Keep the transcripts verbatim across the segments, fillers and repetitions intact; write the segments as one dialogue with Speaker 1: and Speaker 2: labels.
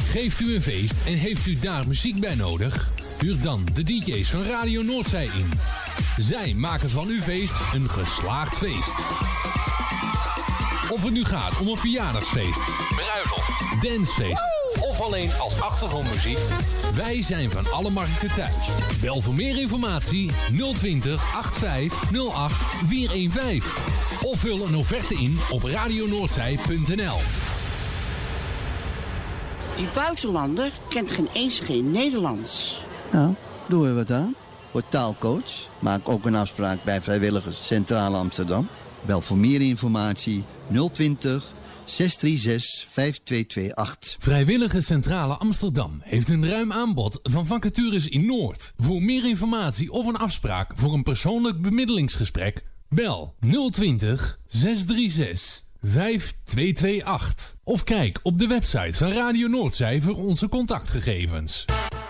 Speaker 1: Geeft u een feest en heeft u daar muziek bij nodig? Huur dan de D J's van Radio Noordzij in. Zij maken van uw feest een geslaagd feest. Of het nu gaat om een verjaardagsfeest, bruiloft, dancefeest of alleen als achtergrondmuziek. Wij zijn van alle markten thuis. Bel voor meer informatie nul twintig achtenvijftig nul acht vierhonderdvijftien. Of vul een offerte in op radionoordzij punt n l.
Speaker 2: Die buitenlander kent geen eens geen Nederlands.
Speaker 3: Nou, doen we wat aan. Word taalcoach. Maak ook een afspraak bij Vrijwilligers Centrale Amsterdam. Bel voor meer informatie nul twintig zes drie zes vijf twee twee acht.
Speaker 1: Vrijwilligers Centrale Amsterdam heeft een ruim aanbod van vacatures in Noord. Voor meer informatie of een afspraak voor een persoonlijk bemiddelingsgesprek, bel nul twintig zes drie zes vijf twee twee acht. Of kijk op de website van Radio Noordzij voor onze contactgegevens.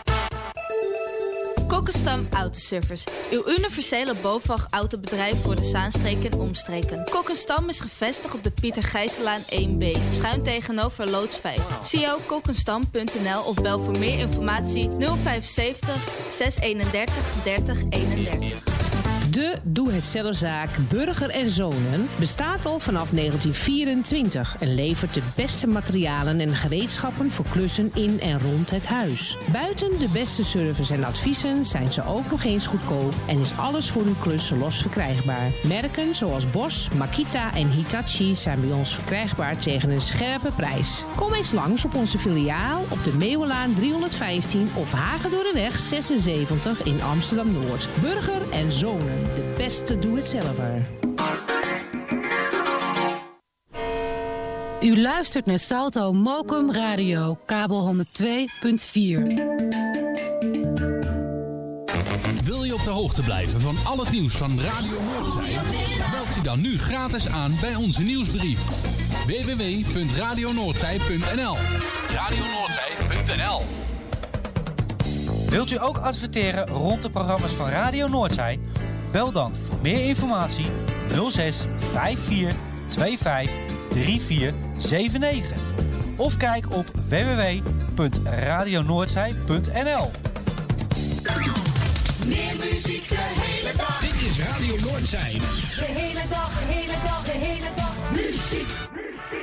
Speaker 4: Kokkenstam Autoservice. Uw universele BOVAG-autobedrijf voor de Zaanstreek en omstreken. Kokkenstam is gevestigd op de Pieter Gijsselaan één B. Schuin tegenover loods vijf. C O kokkenstam punt n l of bel voor meer informatie nul vijf zeven nul zes eenendertig dertig eenendertig.
Speaker 5: De doe-het-zelfzaak Burger en Zonen bestaat al vanaf negentien vierentwintig en levert de beste materialen en gereedschappen voor klussen in en rond het huis. Buiten de beste service en adviezen zijn ze ook nog eens goedkoop en is alles voor uw klus los verkrijgbaar. Merken zoals Bosch, Makita en Hitachi zijn bij ons verkrijgbaar tegen een scherpe prijs. Kom eens langs op onze filiaal op de Meeuwenlaan driehonderdvijftien of Hagedorreweg zesenzeventig in Amsterdam-Noord. Burger en Zonen. De beste doe-het-zelver.
Speaker 6: U luistert naar Salto Mokum Radio, kabel honderd twee punt vier.
Speaker 1: Wil je op de hoogte blijven van al het nieuws van Radio Noordzij? Meld je dan nu gratis aan bij onze nieuwsbrief. w w w punt radio noordzij punt n l radio noordzij punt n l.
Speaker 7: Wilt u ook adverteren rond de programma's van Radio Noordzij? Bel dan voor meer informatie nul zes vijf vier twee vijf drie vier zeven negen of kijk op w w w punt radio noordzij punt n l.
Speaker 8: Meer muziek de hele dag.
Speaker 1: Dit is Radio Noordzij.
Speaker 8: De hele dag, de hele dag, de hele dag. Muziek, muziek.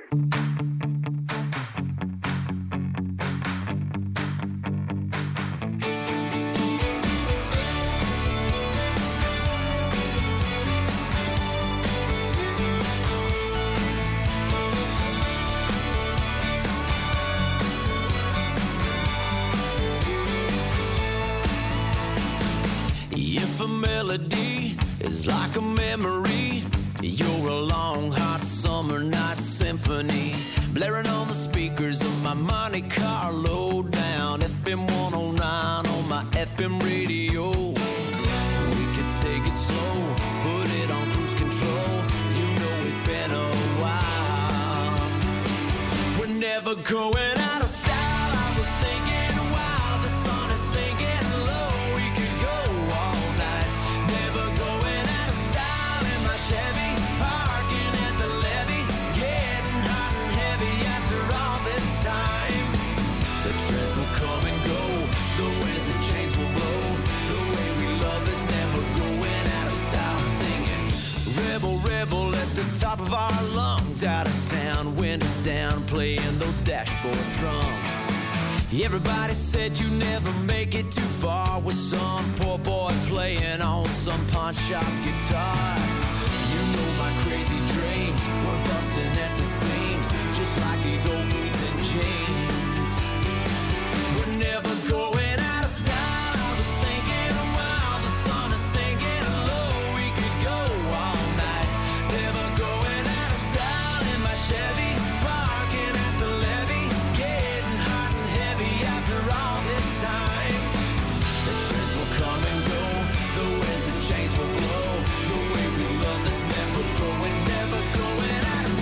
Speaker 9: If a melody is like a memory, you're a long hot summer night symphony, blaring on the speakers of my Monte Carlo down F M one oh nine on my F M radio. We could take it slow, put it on cruise control. You know it's been a while. We're never going out of style. I was thinking while the sun is sinking low, we could go all night. Never going out of style in my Chevy, parking at the levee, getting hot and heavy after all this time. The trends will come and go, the winds and chains will blow. The way we love is never going out of style. Singing rebel, rebel at the top of our lungs, out of town, windows down, playing those dashboard drums. Everybody said you never make it too far with some poor boy playing on some pawn shop guitar. You know my crazy dreams were busting at the seams, just like these old boots and jeans. We're never going out of style. I was thinking while the sun is sinking low, we could go all night. Never going out of style in my Chevy, parking at the levee, getting hot and heavy after all this time. The trends will come and go, the winds and chains will blow. The way we love is never going, never going out of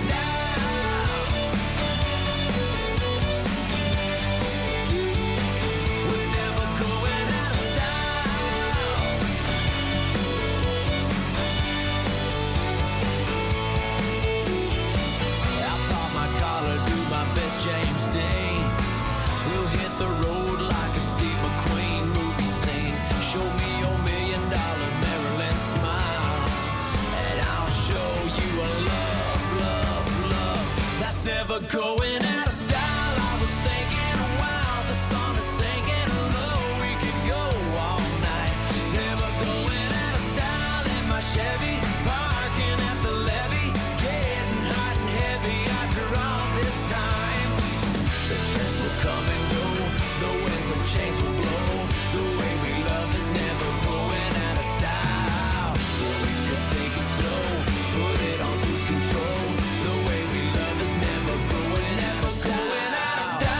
Speaker 9: going out of style. I was thinking, wow, the sun is sinking low. We could go all night. Never going out of style in my Chevy, parking at the levee, getting hot and heavy after all this time. The trends will come and go, the winds and chains will blow. The way we love is never going out of style. We could take it slow, put it on cruise control. The way we love is never going out of style. Going out of style.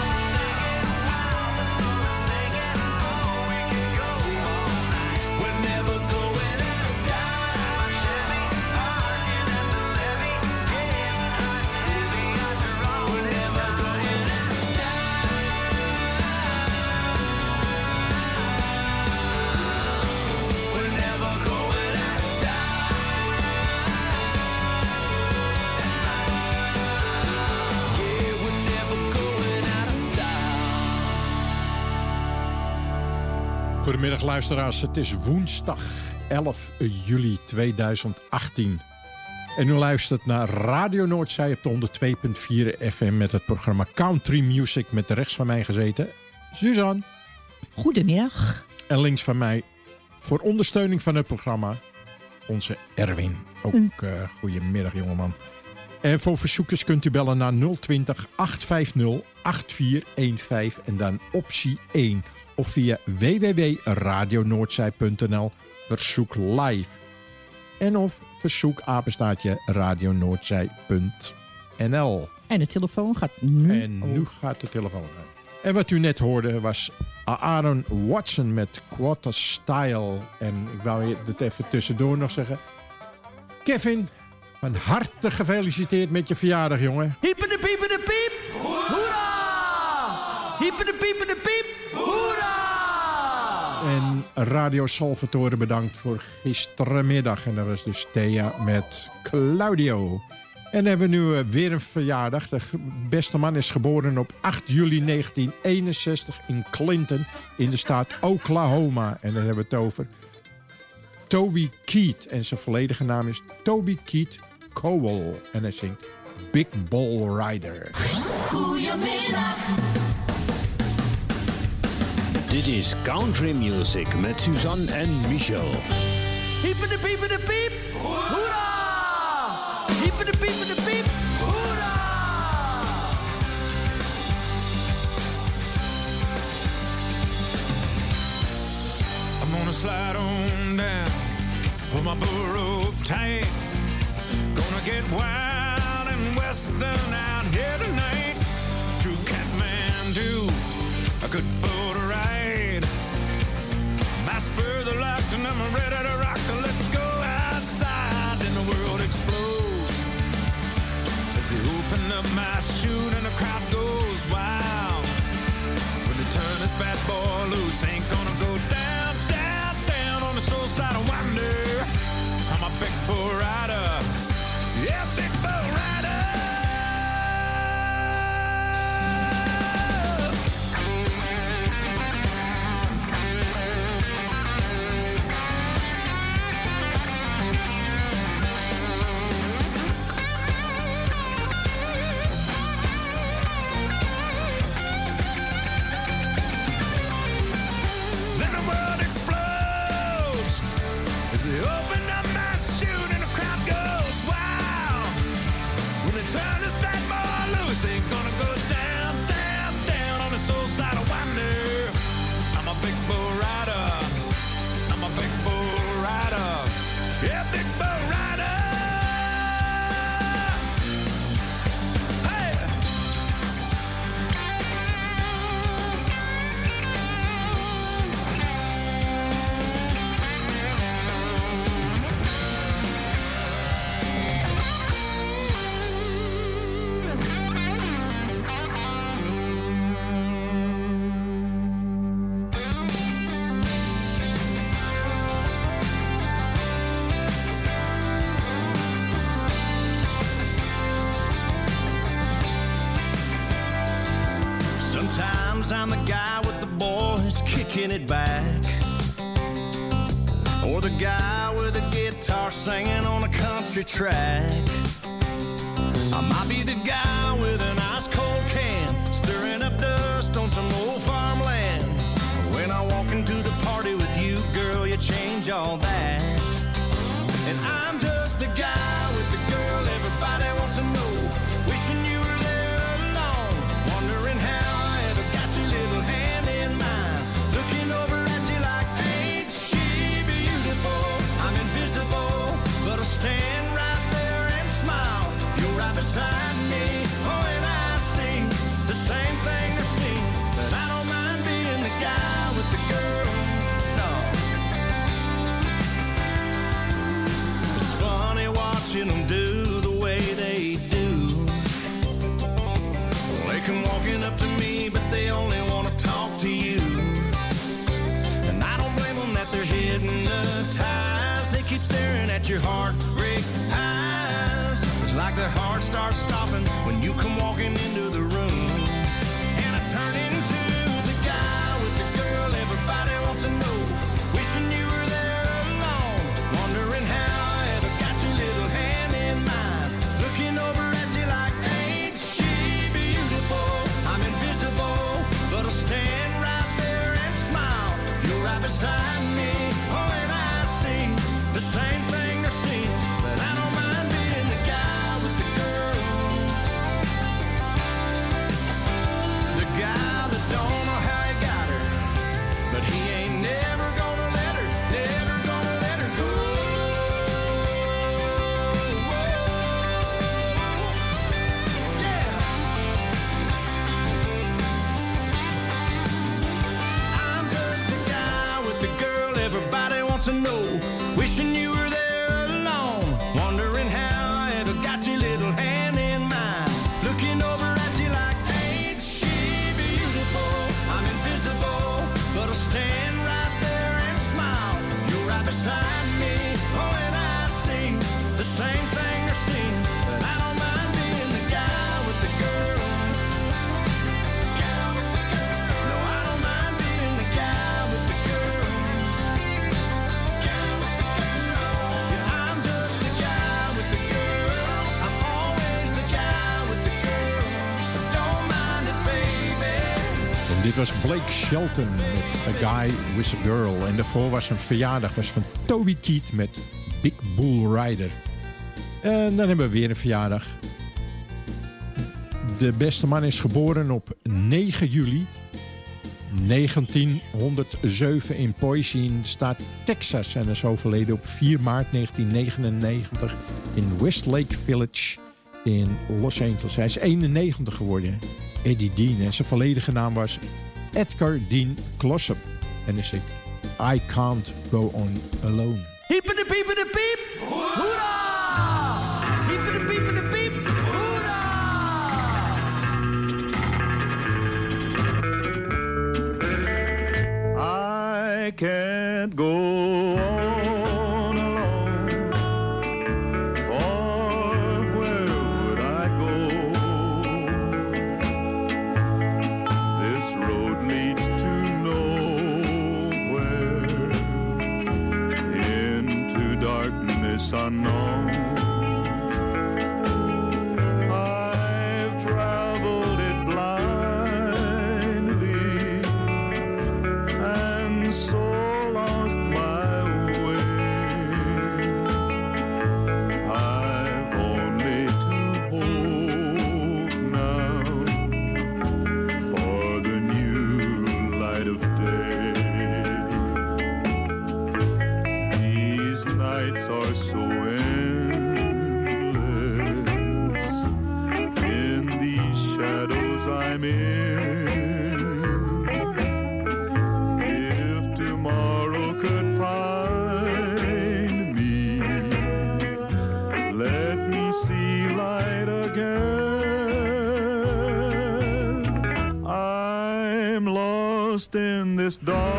Speaker 9: We're never going out of style. We're never going out of style. We're never going out of style. Yeah, we're never going out of style.
Speaker 10: Goedemiddag luisteraars, het is woensdag elf juli tweeduizend achttien. En u luistert naar Radio Noordzij op de honderd twee komma vier F M met het programma Country Music met rechts van mij gezeten Suzanne.
Speaker 11: Goedemiddag.
Speaker 10: En links van mij voor ondersteuning van het programma onze Erwin. Ook uh, goedemiddag jongeman. En voor verzoekers kunt u bellen naar nul twintig, acht vijf nul, acht vier een vijf en dan optie één. Of via w w w punt radio noordzij punt n l verzoek live. En of verzoek apenstaartje radio noordzij punt n l.
Speaker 11: En de telefoon gaat nu.
Speaker 10: En nu gaat de telefoon aan. En wat u net hoorde was Aaron Watson met Quarter Style. En ik wou het even tussendoor nog zeggen. Kevin, van harte gefeliciteerd met je verjaardag, jongen.
Speaker 9: Hiep de piep de piep. Hoera! Hiep de piep de piep. Hoera!
Speaker 10: En Radio Salvatore bedankt voor gisterenmiddag. En dat was dus Thea met Claudio. En dan hebben we nu uh, weer een verjaardag. De beste man is geboren op acht juli negentien eenenzestig in Clinton in de staat Oklahoma. En dan hebben we het over Toby Keith. En zijn volledige naam is Toby Keith Cowell. En hij zingt Big Bull Rider.
Speaker 8: Goedemiddag.
Speaker 12: Dit is Country Music met Suzanne en Michel.
Speaker 9: Hiep de piep de piep. Hoera! Hiep de piep de piep. Hoera! I'm gonna slide on down, put my bull rope tight. Gonna get wild and western out here tonight. True Catmandu, a good bull to ride. My spurs are locked and I'm ready to rock. Let's go outside and the world explodes. As they open up my chute and the crowd goes wild. When they turn this bad boy loose, ain't gonna go down, down, down on the soul side of wonder. I'm a big bull rider. Yeah, big bull rider. Then the world explodes as they open up my chute and the crowd goes wild. When they turn this bad boy loose, ain't gonna go down, down, down on the soul side of wonder. I'm a big bull rider. I'm a big bull rider. Yeah, big bull rider. Hey! Sometimes I'm the guy with the boys kicking it back, or the guy with the guitar singing on a country track. I might be the guy with an ice cold can, stirring up dust on some old farmland. When I walk into the party with you, girl, you change all that. And I'm just the guy with the girl everybody wants to know, wishing you were there alone, wondering how I ever got your little hand in mine, looking over at you like, ain't she beautiful? I'm invisible, but I'll stand right there and smile. You're right beside me, oh, and I see the same thing they see, but I don't mind being the guy with the girl, no. It's funny watching them do the way they do. They come walking up to me, but they only want to talk to you. And I don't blame them that they're hypnotized. They keep staring at your heartbreak eyes. It's like their heart starts stopping when you come walking into the room. And I turn into the guy with the girl everybody wants to know, wishing you were there alone, wondering how I ever got your little hand in mine, looking over at you like, ain't she beautiful? I'm invisible, but I'll stand right there and smile. You're right beside me, oh, and I see the same thing they see, but I don't mind being the guy with the girl, the guy that don't know how he got her, but he ain't never gonna let her, never gonna let her go. Yeah. I'm just the guy with the girl everybody wants to know, wishing you were there alone, wondering how I ever got your little hand in mine, looking over at you like, ain't she beautiful? I'm invisible, but I'll stand right there and smile. You're right beside me, oh, and I see the same thing they see, but I don't mind being the guy with the girl. No, I don't mind being the guy with the girl. Yeah, I'm just the guy with the girl. I'm always the guy with the girl. Don't mind it, baby.
Speaker 10: En dit was Blake Shelton met A Guy with a Girl. En daarvoor was een verjaardag was van Toby Keith met Big Bull Rider. En dan hebben we weer een verjaardag. De beste man is geboren op negen juli negentienhonderdzeven in Boise in staat Texas. En is overleden op vier maart negentien negenennegentig in Westlake Village in Los Angeles. Hij is eenennegentig geworden. Eddie Dean. En zijn volledige naam was Edgar Dean Glossop. En hij zingt I Can't Go On Alone.
Speaker 9: Hiepende piepende piep, hoera! Hiepende piepende piep, hoera!
Speaker 13: I can't go on alone, for where would I go? This road leads to nowhere, into darkness unknown. I've traveled it blindly and so lost my way. I've only to hope now for the new light of day. These nights are so endless, in these shadows I'm in. If tomorrow could find me, let me see light again. I'm lost in this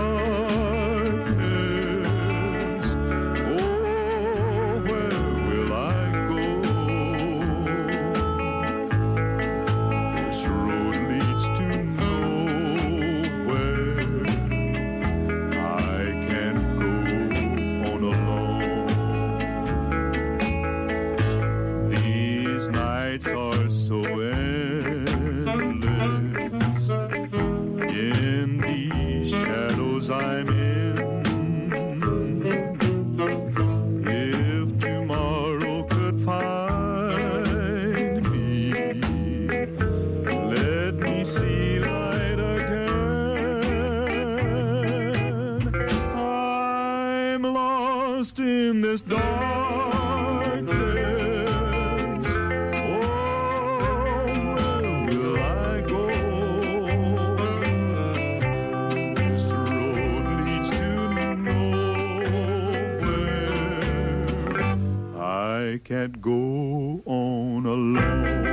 Speaker 13: darkness. Oh, where will I go? This road leads to nowhere. I can't go on alone. These nights are can't go on alone.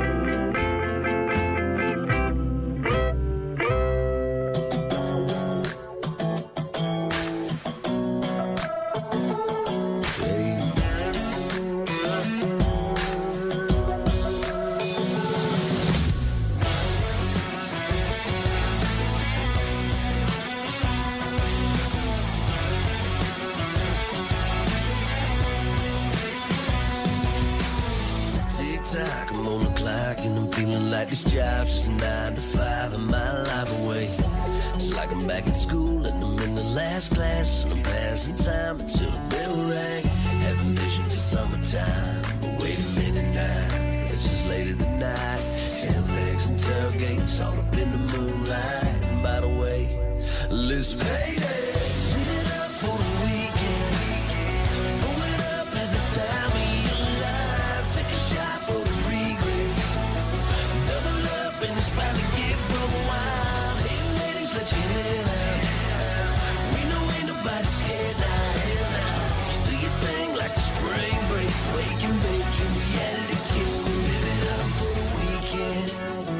Speaker 9: I'm on the clock and I'm feeling like this job's just nine to five and my life away. It's like I'm back in school and I'm in the last class and I'm passing time until the bell rang. Having visions of summertime, but wait a minute now, it's just later tonight. Ten legs and tailgates all up in the moonlight. And by the way, let's pay it. Live it up for the weekend. Pull it up every time we alive. Take a shot for the regrets. Double up and it's about to get real wild. Hey ladies, let your head out. We know ain't nobody scared now. Hell now. Just do your thing like a spring break. Wake and bake and reality kill. Live it up for the weekend.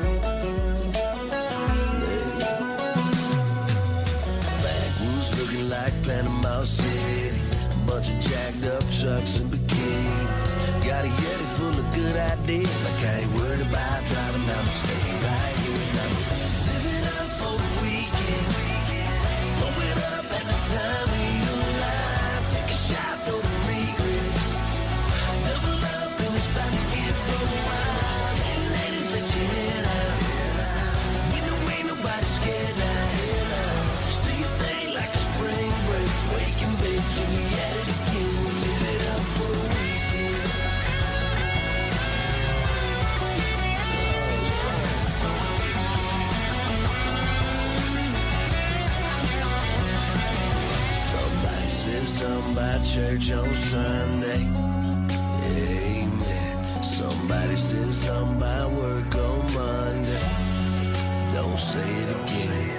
Speaker 9: Backwoods looking like Panama City. Bunch of jacked up trucks and bikinis. Got a Yeti full of good ideas. Like I ain't worried about driving, I'ma stay right here. Now live it up for the weekend. Blow it up at the time we alive. Take a shot for the regrets. Double up and it's about to get real wild. Hey ladies, let your head out. We know ain't nobody scared now. Hell no. Just do your thing like a spring break. Wake and bake and we at it again. We live it up for the weekend. Somebody says something about church on Sunday. Amen. Somebody says something about work on Monday. Don't say it again.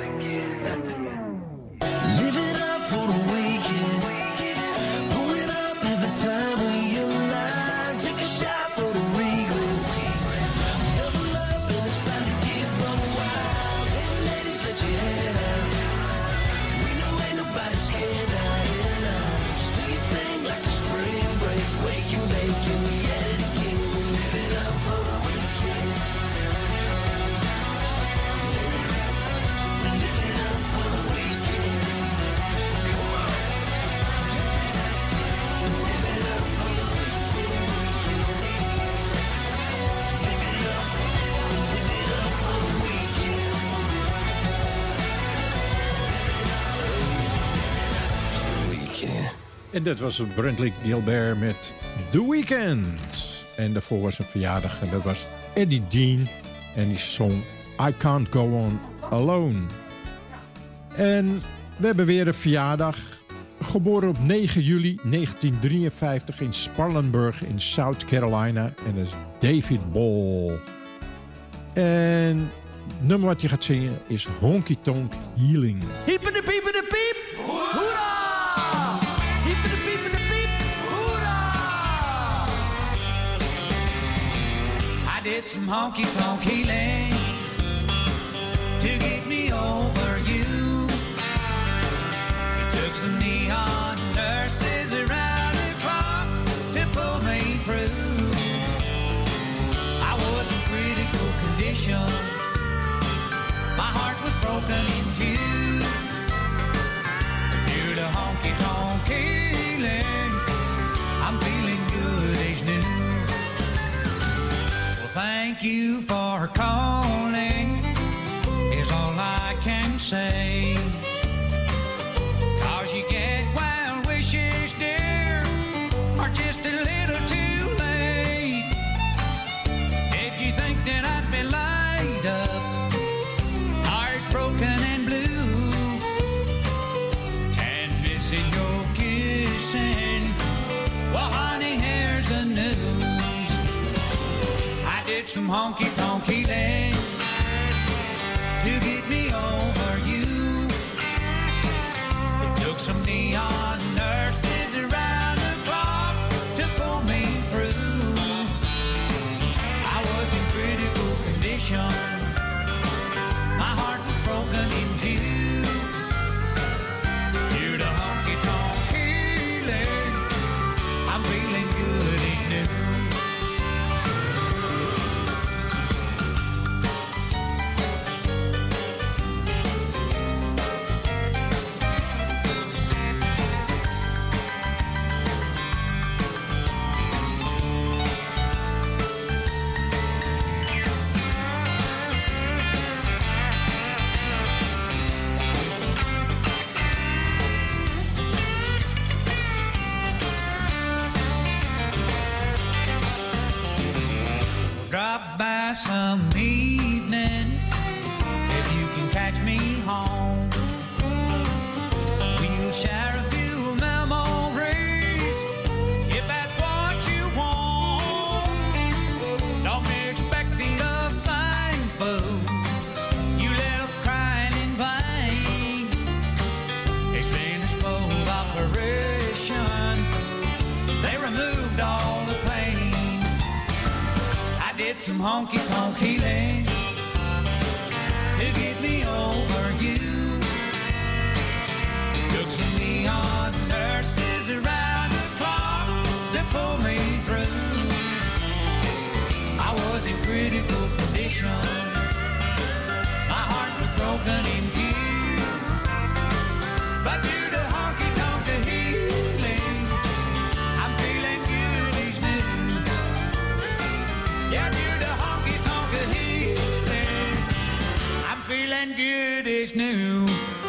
Speaker 9: Live it up for the weekend. Pull it up every time we alive. Take a shot for the regrets. Double up and it's about to get real wild. Hey ladies, let your head out. We know ain't nobody scared now. Hell no. Just do your thing like a spring break. Wake and bake and we at it again. We live it up for the weekend. We live it up for the weekend. Come on. Live it up for the weekend. Live it up. Live it up for the weekend. It's the weekend.
Speaker 10: En dat was Brentley Gilbert met The Weeknd. En daarvoor was een verjaardag en dat was Eddie Dean. En die zong I Can't Go On Alone. En we hebben weer een verjaardag. Geboren op negen juli negentien drieënvijftig in Spartanburg in South Carolina. En dat is David Ball. En het nummer wat je gaat zingen is Honky Tonk Healing.
Speaker 8: Hiep in de piep in de piep. Hoera! Hiep in de piep in de piep. Hoera! I did some honky tonk healing to get me over you. It took some neon nurses around the clock to pull me through. I was in critical condition. My heart was broken in two. Due to honky tonk healing, I'm feeling good as new. Well, thank you for calling, is all I can say. Cause you get wild wishes, dear, are just a little too late. If you think that I'd be laid up, heartbroken and blue, and missing your kissing, well honey, here's the news. I did some honky tonk healing to get me over you. It took some neon nurses around the clock to pull me through. some honky-tonk healing to get me over you. Took some neon nurses around the clock to pull me through. I was in critical condition. My heart was broken in two. But to the honky-tonk healing, I'm feeling good as new. Yeah, to the honky-tonk healing, I'm feeling good as new.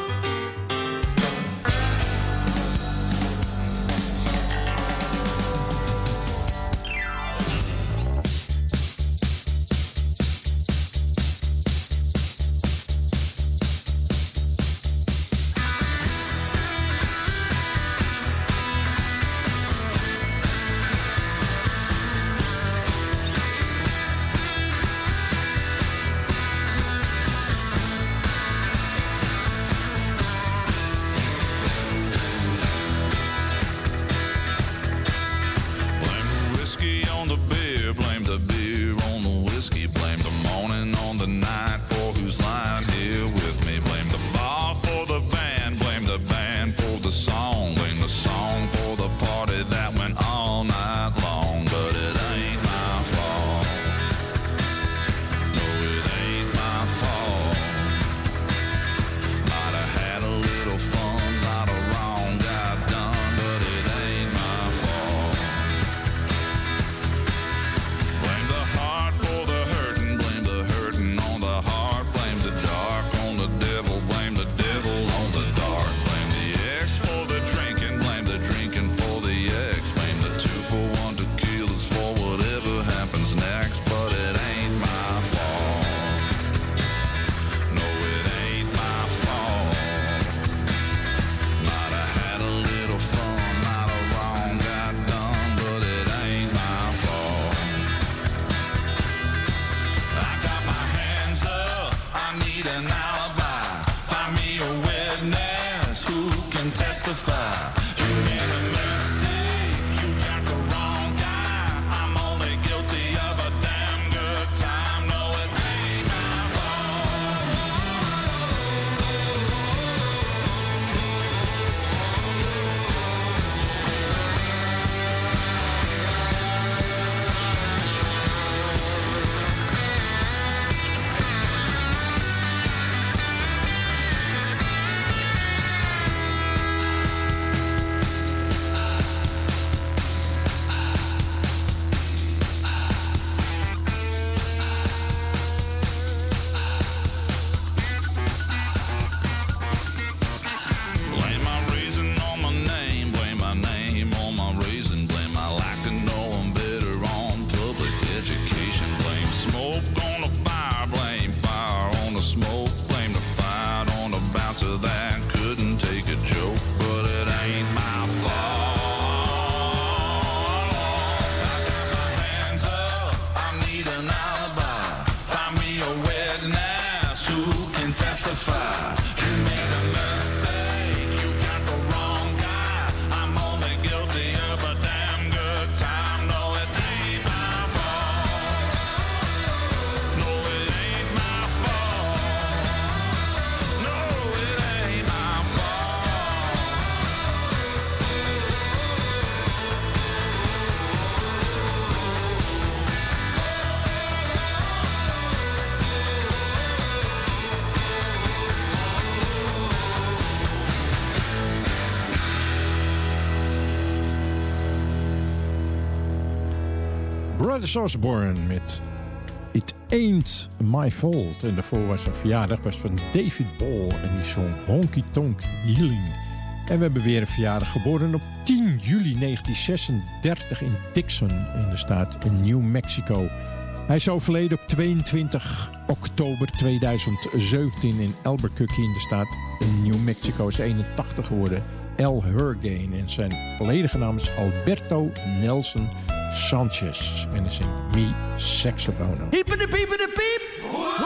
Speaker 10: Brothers Osborne met It Ain't My Fault. En daarvoor was een verjaardag was van David Ball en die zong Honky Tonk Healing. En we hebben weer een verjaardag, geboren op tien juli negentien zesendertig in Dixon in de staat New Mexico. Hij is overleden op tweeëntwintig oktober tweeduizend zeventien in Albuquerque in de staat New Mexico. Is eenentachtig geworden. Al Hurricane en zijn volledige naam is Alberto Nelson Sanchez. En is een me saxofoon.
Speaker 14: Hiep in de piep in de piep!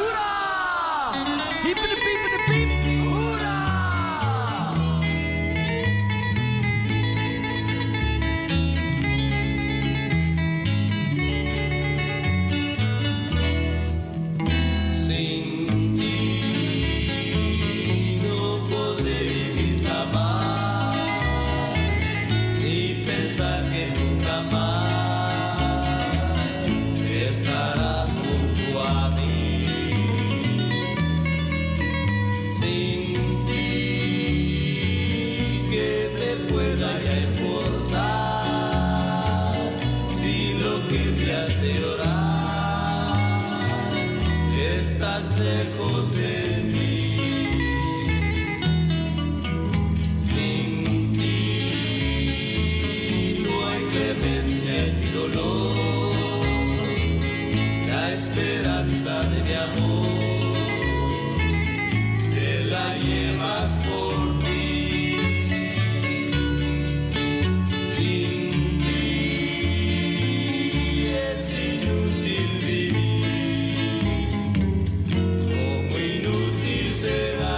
Speaker 14: Hoera! Hiep in de piep in de piep! Hoera!
Speaker 9: lejos de mí. Sin ti no hay clemencia en mi dolor, la esperanza de mi amor te la llevas por ti. Sin ti es inútil vivir, como inútil será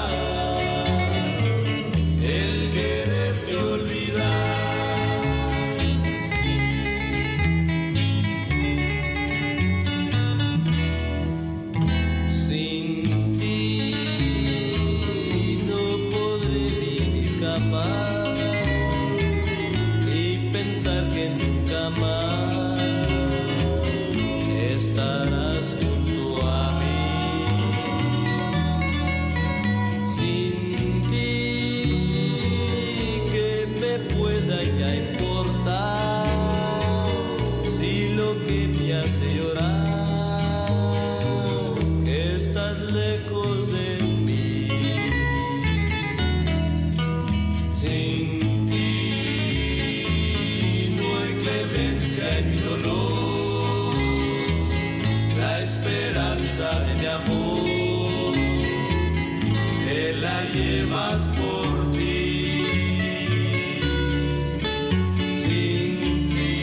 Speaker 9: el quererte olvidar. Sin ti no podré vivir capaz y pensar que nunca más estarás junto a mí. Sin ti que me pueda ya importar si lo que me hace llorar estás lejos de mí. Sin ti no hay clemencia en mi dolor, la esperanza de mi amor te la llevas por ti. Sin ti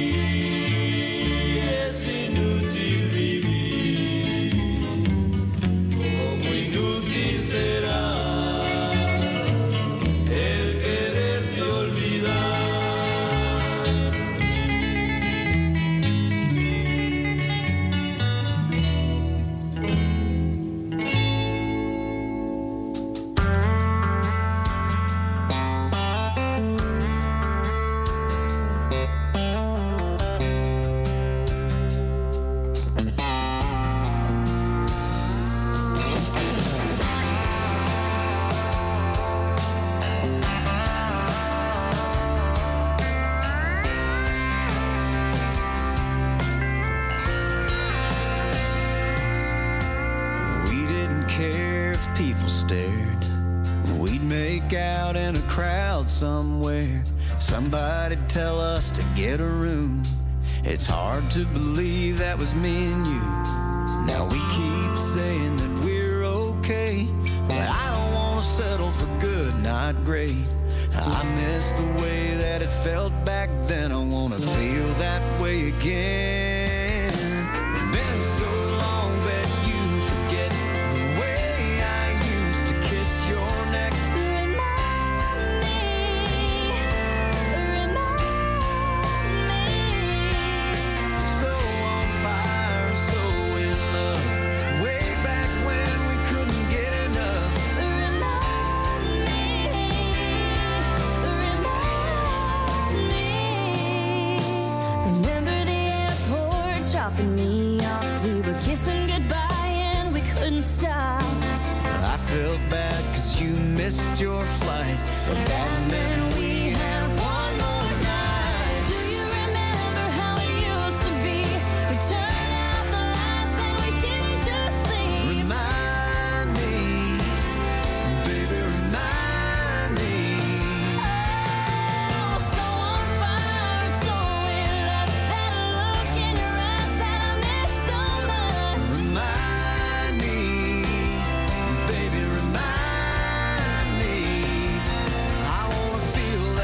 Speaker 9: es inútil vivir, como inútil será el quererte olvidar. We didn't care if people stared. We'd make out in a crowd somewhere. Somebody'd tell us to get a room. It's hard to believe that was me and you. Now we keep saying that we're okay, but I don't want to settle for good, not great. I miss the way that it felt back then. I want to feel that way again. Been so long that you forget the way I used to kiss your neck. Remind me, remind me. So on fire, so in love, way back when we couldn't get enough. Remind me, remind me. Remember the airport dropping me off. We were kissing goodbye and we couldn't stop. I felt bad cause you missed your flight, but that meant we had one more night. Do you remember how it used to be? We turned out the lights and we didn't just leave. Remind me, baby, remind me. Oh, so on fire, so in love. That look in your eyes that I miss so much. Remind me, baby, remind me. I wanna feel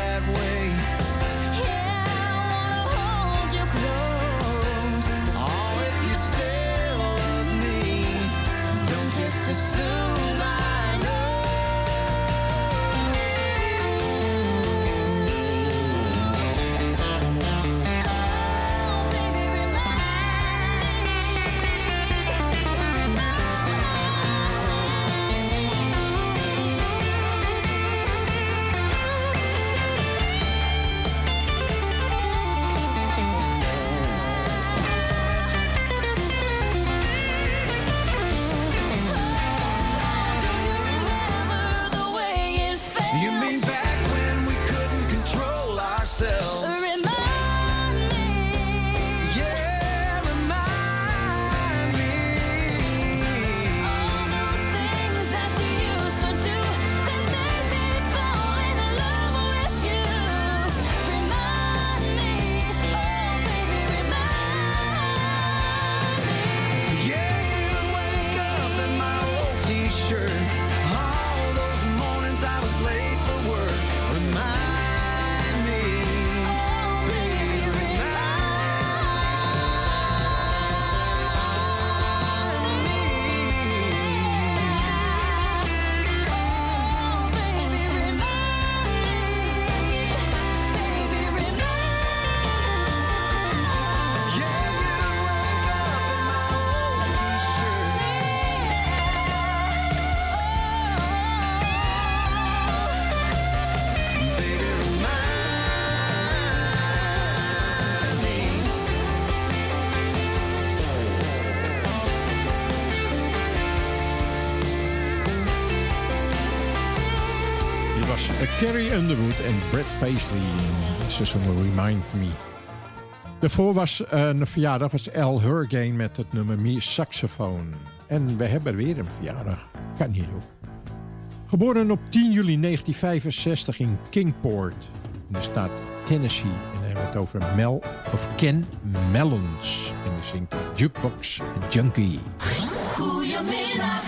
Speaker 10: was Carrie Underwood en Brad Paisley. Ze zongen Remind Me. Daarvoor was een verjaardag was Al Hurricane met het nummer Me Saxophone. En we hebben weer een verjaardag. Kan niet op. Geboren op tien juli negentien vijfenzestig in Kingport, in de staat Tennessee. En dan hebben we het over Mel of Ken Mellons. En die zingt Jukebox Junkie.
Speaker 15: Goedemiddag.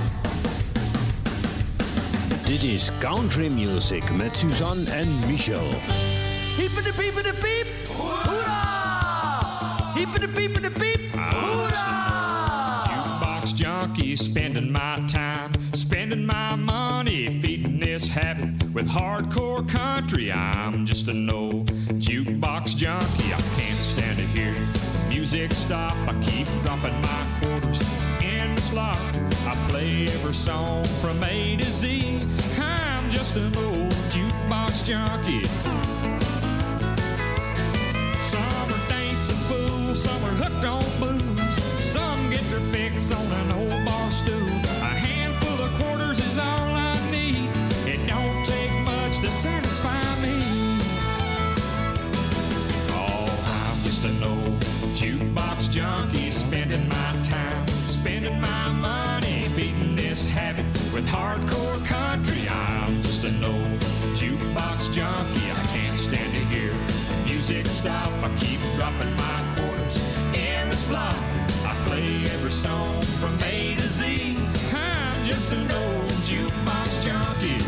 Speaker 12: Dit is Country Music met Suzanne en Michel.
Speaker 14: Hiepende piepende piep. Hoera! Hiepende piepende piep. Hoera!
Speaker 16: Jukebox junkie, spending my time, spending my money, feeding this habit with hardcore country. I'm just an old jukebox junkie. I can't stand to hear music stop. I keep dropping my quarters in the slot. I play every song from A to Z. I'm just an old jukebox junkie. Some are dancing fools, some are hooked on booze. Some get their fix on an old bar stool. A handful of quarters is all I need. It don't take much to satisfy me. Oh, I'm just an old jukebox junkie, spending my time, spending my money, beating this habit with hardcore country. I'm just an old jukebox junkie. I can't stand to hear music stop. I keep dropping my quarters in the slot. I play every song from A to Z. I'm just an old jukebox junkie.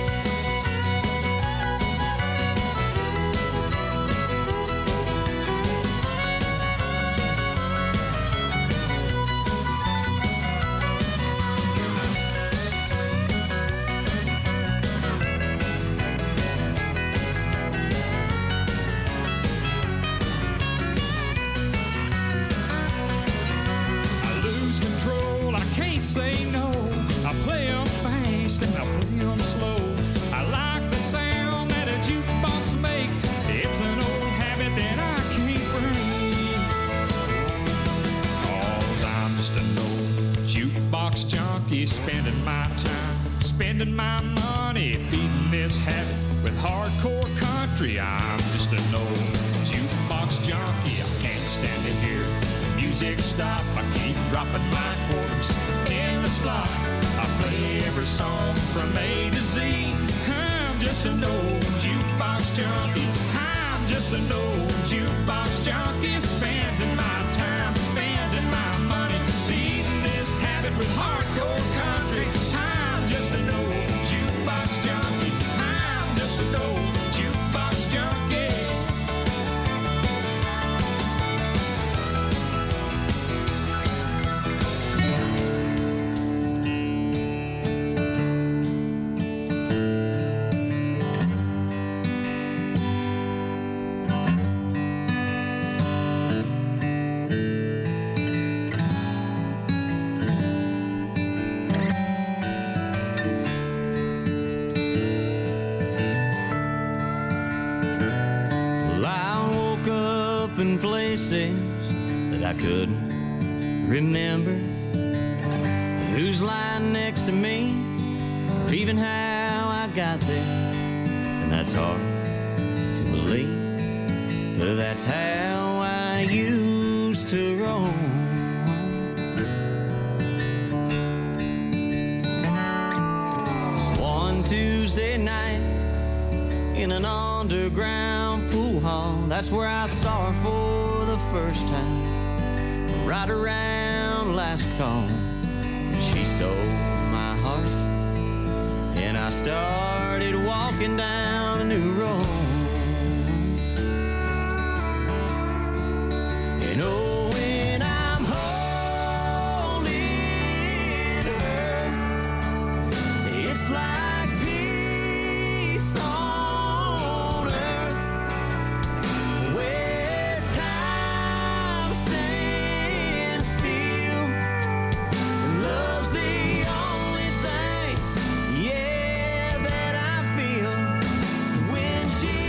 Speaker 16: Say no, I play them fast and I play them slow. I like the sound that a jukebox makes. It's an old habit that I can't break. Cause I'm just an old jukebox junkie, spending my time, spending my money, feeding this habit with hardcore country. I'm just an old jukebox junkie. I can't stand to hear music stop. I keep dropping my quarters in the slot. I play every song from A to Z. I'm just an old jukebox junkie. I'm just an old jukebox junkie, spending my time, spending my money, feeding this habit with hardcore country. I'm just an old jukebox junkie. I'm just an old jukebox junkie. In places that I couldn't remember who's lying next to me or even how I got there, and that's hard to believe, but that's how I used to roam. One Tuesday night in an underground pool hall, that's where I saw her for the first time, right around last call. She stole my heart, and I started walking down a new road. And oh, when I'm holding her, it's like peace on earth, where time stands still. Love's the only thing, yeah, that I feel when she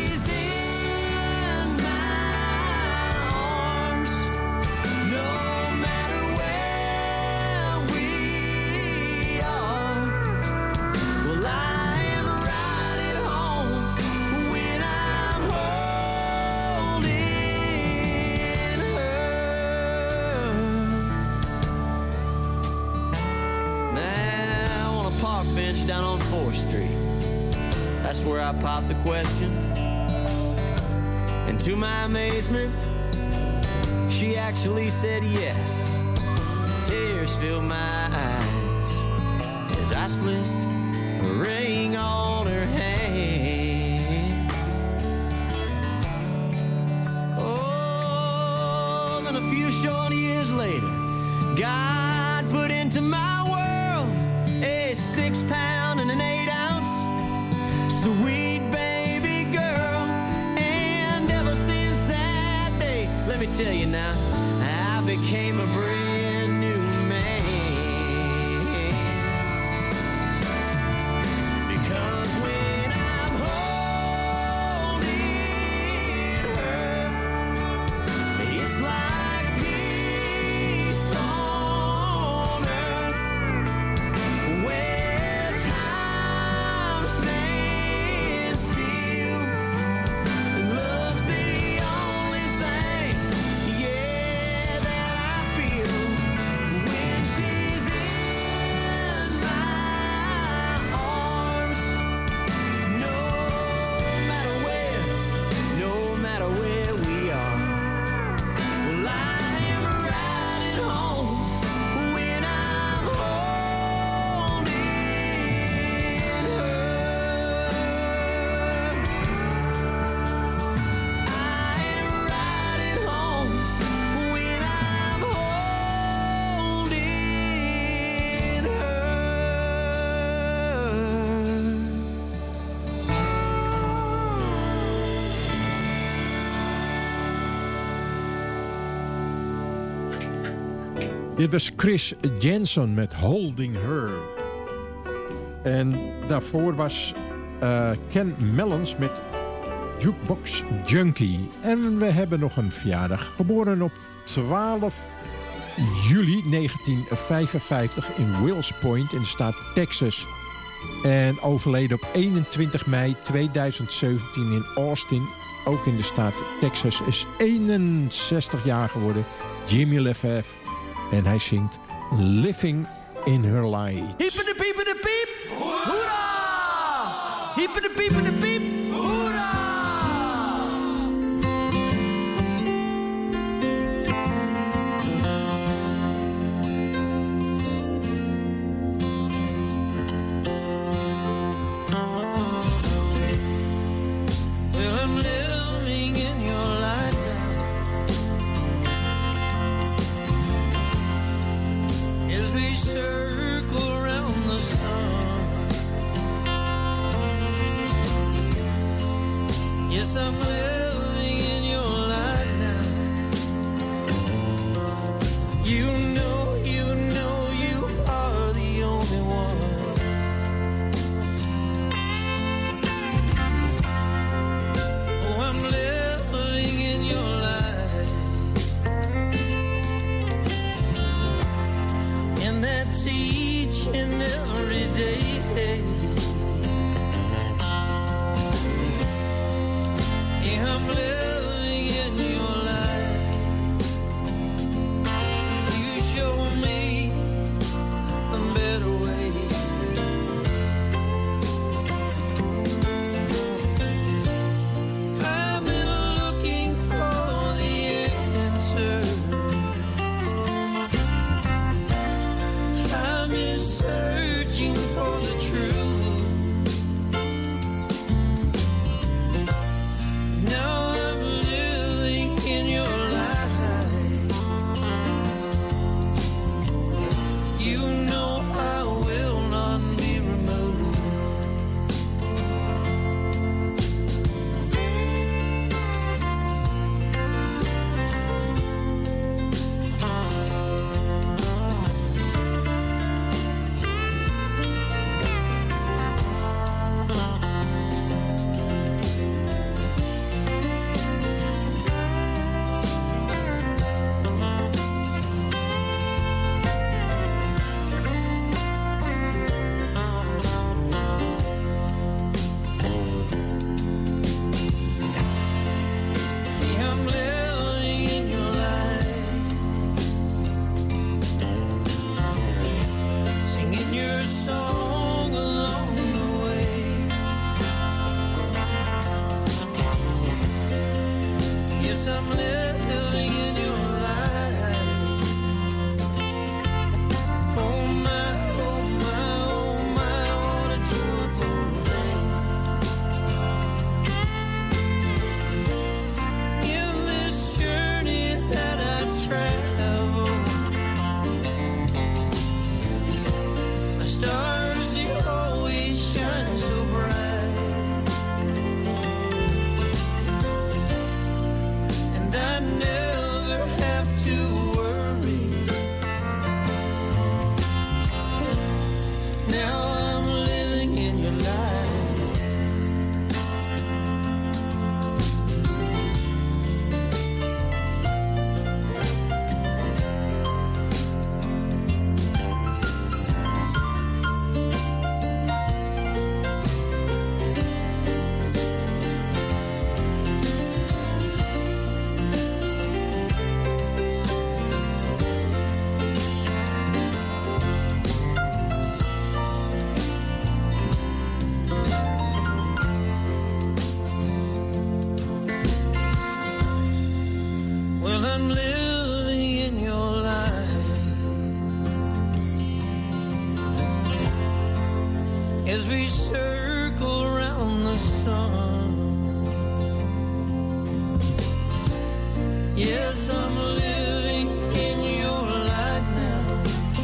Speaker 9: bench down on fourth street. That's where I popped the question. And to my amazement, she actually said yes. Tears filled my eyes as I slipped a ring on her hand. Oh, then a few short years later, God put into my world a six pound and an eight ounce sweet baby girl. And ever since that day, let me tell you now, I became a brand new man. Because when I'm holding her, it's like peace on earth, where time stands still and love's the only thing, yeah, that I feel when she's in my arms. No matter where, no matter where we are, well, I am riding home when I'm holding her. I am riding home when I'm holding her.
Speaker 10: Dit was Chris Jensen met Holding Her. En daarvoor was uh, Ken Mellons met Jukebox Junkie. En we hebben nog een verjaardag. Geboren op twaalf juli negentien vijfenvijftig in Wills Point in de staat Texas. En overleden op eenentwintig mei tweeduizend zeventien in Austin, ook in de staat Texas, is eenenzestig jaar geworden. Jimmy LaFave. En hij zingt Living in Her Light.
Speaker 14: Hiep de piep de piep, hoera! Hiep de piep de piep, hoera!
Speaker 8: Well, I'm living in your light now as we circle around the sun. Yes, I'm living in your light now. You know, you know you are the only one. Oh, I'm living in your light, and that's each and every day. Yeah, I'm living in your light. You show me a better way. I've been looking for the answer. I've been searching for the truth. Now I'm stars, they always shine so bright. And I never have to worry. Now I'm living in your life. Well, I'm living in your life as we circle around the sun. Yes, I'm living in your light now,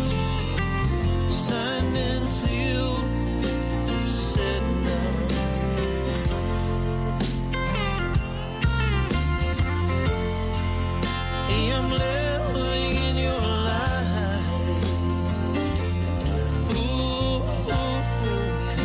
Speaker 8: signed and sealed, said now. Hey, I'm living in your life. Ooh, ooh, ooh.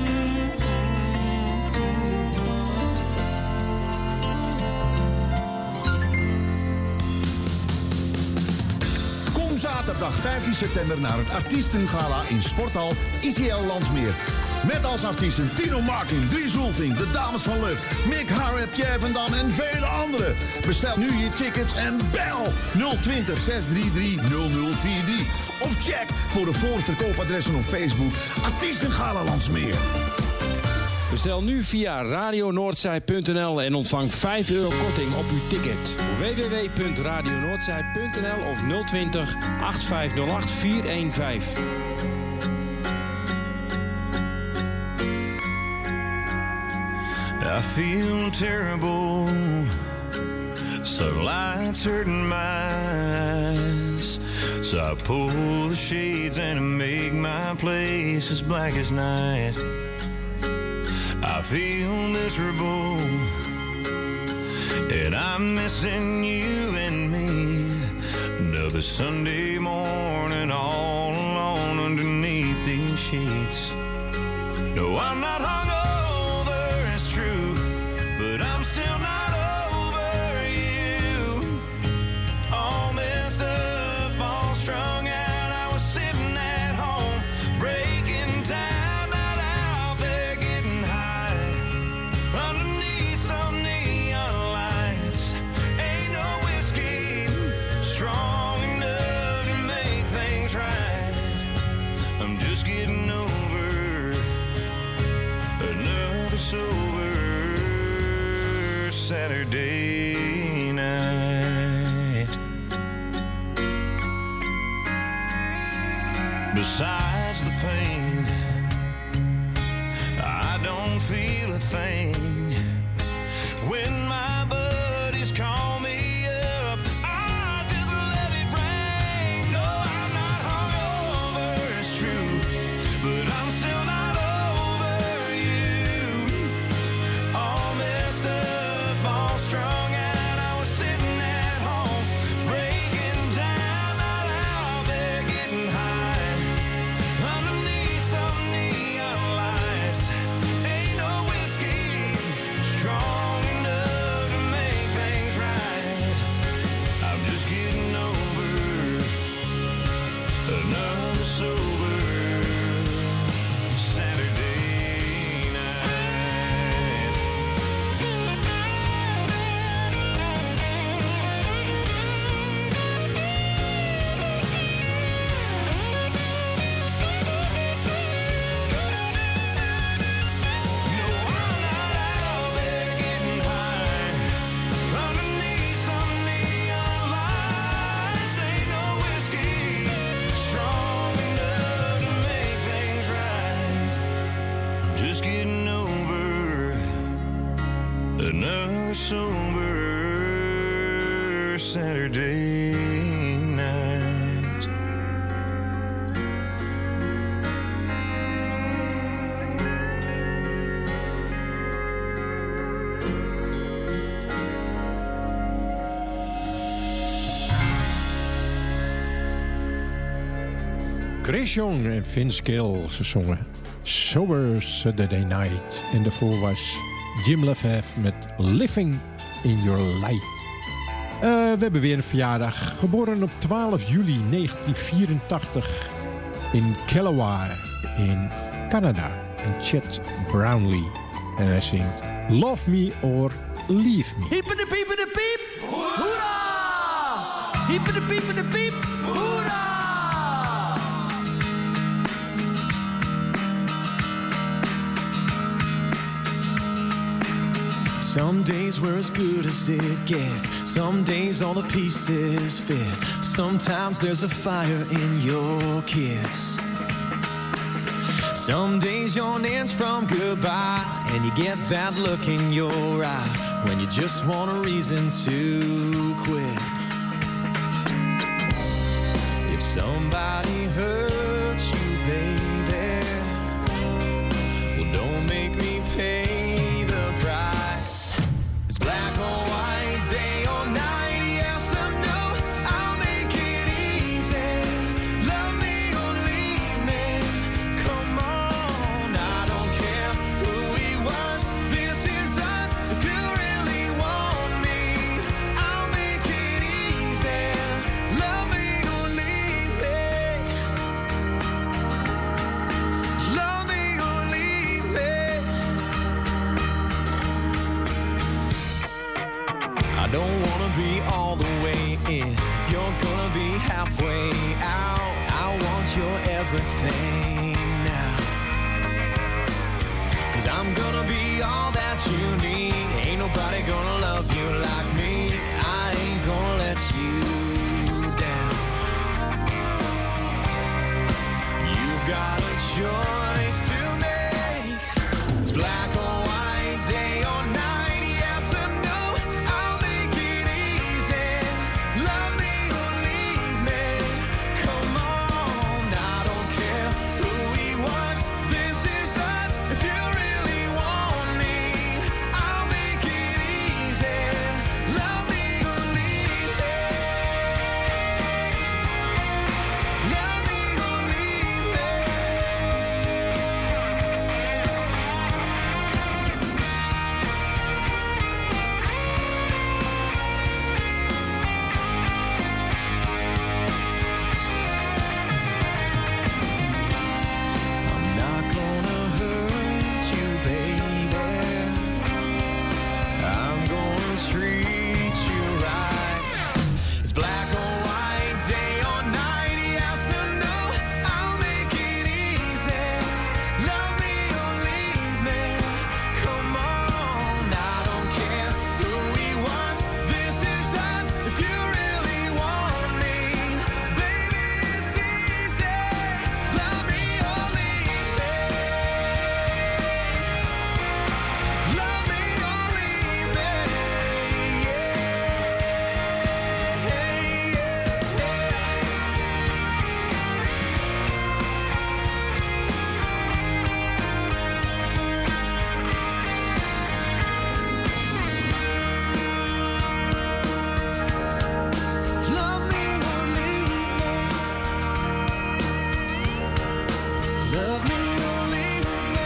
Speaker 17: Kom zaterdag vijftien september naar het Artiestengala in Sporthal I C L Landsmeer. Met als artiesten Tino Martin, Dries Roelvink, de Dames van Luf, Mick Harrep, Pierre van Dam en vele anderen. Bestel nu je tickets en bel nul twintig, zes drie drie, nul nul vier drie. Of check voor de voorverkoopadressen op Facebook Artiestengala Landsmeer.
Speaker 12: Bestel nu via radionoordzij punt n l en ontvang vijf euro korting op uw ticket. w w w punt radionoordzij punt n l of nul twintig, acht vijf nul acht, vier een vijf.
Speaker 8: I feel terrible, sunlight's hurting my eyes. So I pull the shades and I make my place as black as night. I feel miserable, and I'm missing you and me. Another Sunday morning all alone underneath these sheets. No, I'm not hungover, it's true, but I'm still not over you. All messed up, all strung out, I was sitting at home, breaking down, not out there getting high. Underneath some neon lights, ain't no whiskey strong enough to make things right. I'm just getting over another sober Saturday night. Besides the pain, I don't feel a thing. When my buddies call me up, I just let it rain. No, I'm not hungover, it's true, but I'm still not over you. All messed up, all strung out, I was sitting at home, breaking down, not out there getting high. Underneath some neon lights, ain't no whiskey strong enough to make things right. I'm just getting over another sober Saturday night. No, I'm not out there getting high. Underneath some neon lights, ain't no whiskey strong enough to make things right. I'm just getting over another sober Saturday night.
Speaker 10: Chris Young en Vince Gill. Ze zongen Sober Saturday Night. En daarvoor was Jim LaFave met Living in Your Light. Uh, we hebben weer een verjaardag. Geboren op twaalf juli negentien vierentachtig in Kelowar in Canada. En Chet Brownlee. En hij zingt Love Me or Leave Me.
Speaker 14: Hiep de piep de piep. Hoera! Hiep de piep de piep. Hoera!
Speaker 9: Some days we're as good as it gets. Some days all the pieces fit. Sometimes there's a fire in your kiss. Some days your name's from goodbye, and you get that look in your eye when you just want a reason to quit. If somebody hurts you, baby, well, don't make me pay the price. It's black or white, day or night, yes or no, I'll make it easy. Love me or leave me, come on, I don't care who he was, this is us. If you really want me, I'll make it easy. Love me or leave me, love me or leave me. I don't wanna be all the way in. If you're gonna be halfway out, I want your everything now. Cause I'm gonna be all that you need. Ain't nobody gonna love you like me. I ain't gonna let you down. You've got a choice to make. It's black or white, day or night, yes or no, I'll make it easy. Love me or leave me, come on, I don't care who he was, this is us. If you really want me, I'll make it easy. Love me or leave me, love me or leave me. I'm not gonna hurt you, baby. I'm gonna treat you right. It's black or white, day or night, yes or no, I'll make it easy. Love me or leave me, come on, I don't care who he was, this is us. If you really want me, baby, it's easy. Love me or leave me, love me or leave me, yeah, hey, love me or leave me, love me or leave me,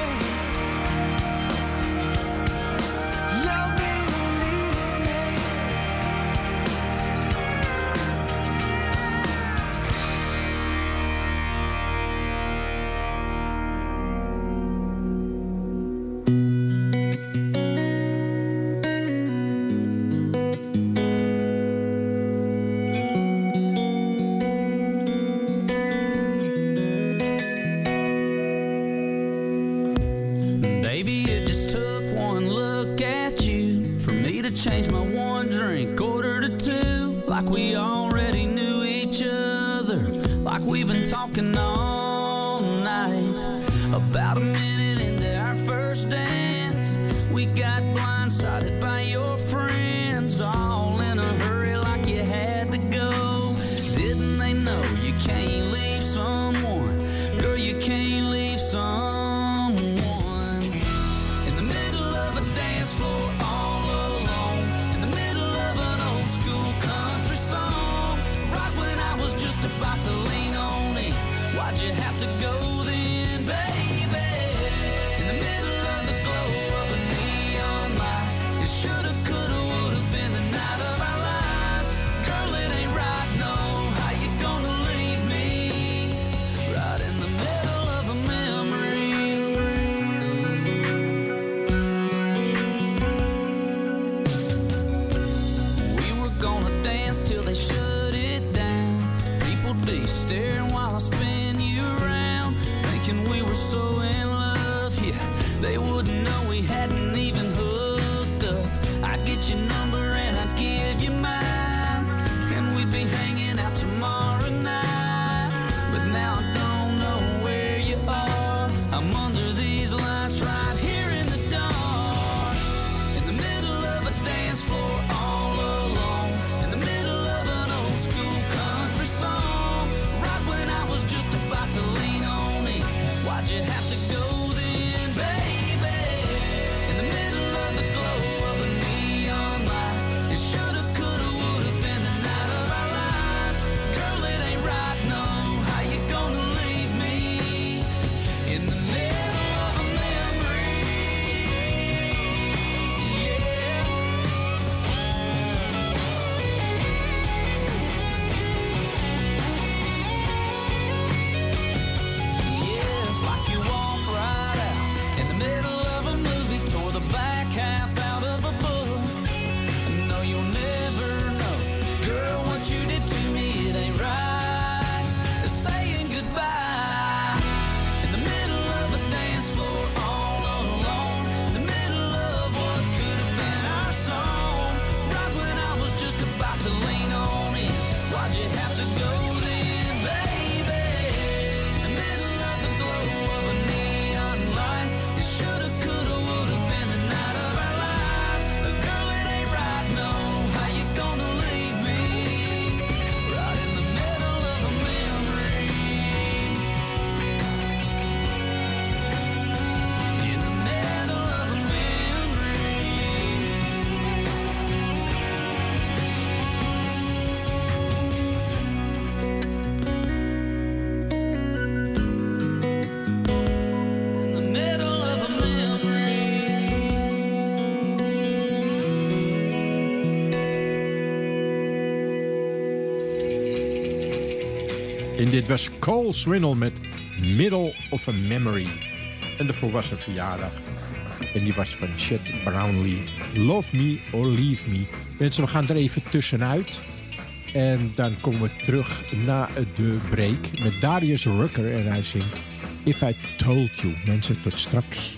Speaker 9: love me or leave me. Baby, it just took one look at you for me to change my one drink order to two. Like we already knew each other, like we've been talking all night. About a minute into our first dance, we got blindsided by your friends, all in a hurry like you had to go. Didn't they know you can't leave someone? Girl, you can't leave someone in the middle of a dance floor all alone, in the middle of an old school country song, right when I was just about to lean on in. Why'd you And we were so in love, yeah, they wouldn't know we hadn't even hooked up. I'd get your number and I'd give you mine, and we'd be hanging out tomorrow night. But now I don't know where you are. I'm under these lights right here in the dark, in the middle of a dance floor all alone, in the middle of an old school country song. Right when I was just about to lean on it, why'd you have to go then, baby? In the middle of the glow of a neon light, it shoulda, coulda, woulda been the night of our lives. Girl, it ain't right, no. How you gonna leave me in the middle of a memory? Yeah, it's like you walk right out in the middle of a movie, tore the back half out of a book. No, you'll never know, girl, what you did to me, it ain't right. Saying goodbye in the middle of a dance floor all alone, in the middle of what could have been our song. Right when I was just about to lean on it, why'd you have to go then, baby? In the middle of the glow of a neon light, it shoulda, coulda, woulda been the night of our lives. Girl, it ain't right, no. How you gonna leave me right in the middle of a memory? In the middle of a memory. In the middle of a memory.
Speaker 10: En dit was Cole Swindle met Middle of a Memory. En daarvoor was een verjaardag. En die was van Chet Brownlee. Love Me or Leave Me. Mensen, we gaan er even tussenuit. En dan komen we terug na de break met Darius Rucker. En hij zingt If I Told You. Mensen, tot straks.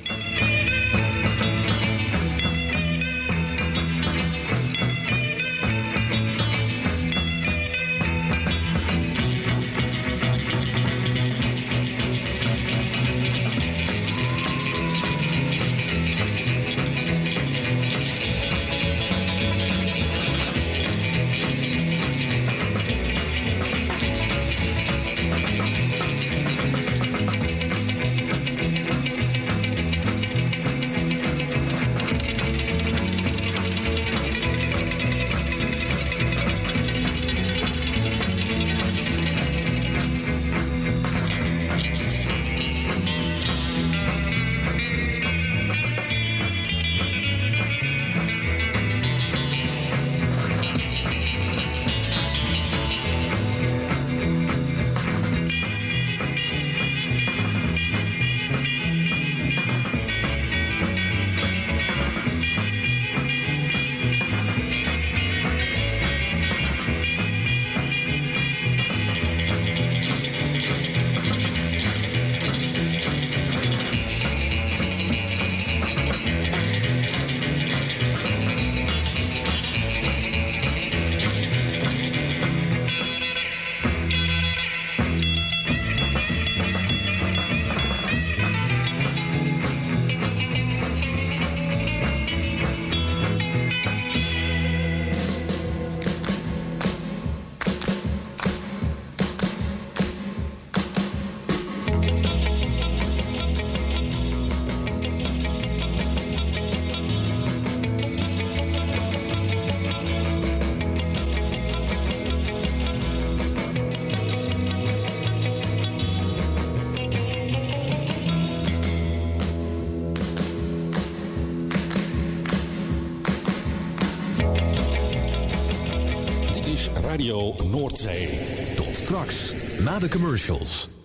Speaker 18: Radio Noordzee. Tot straks, na de commercials.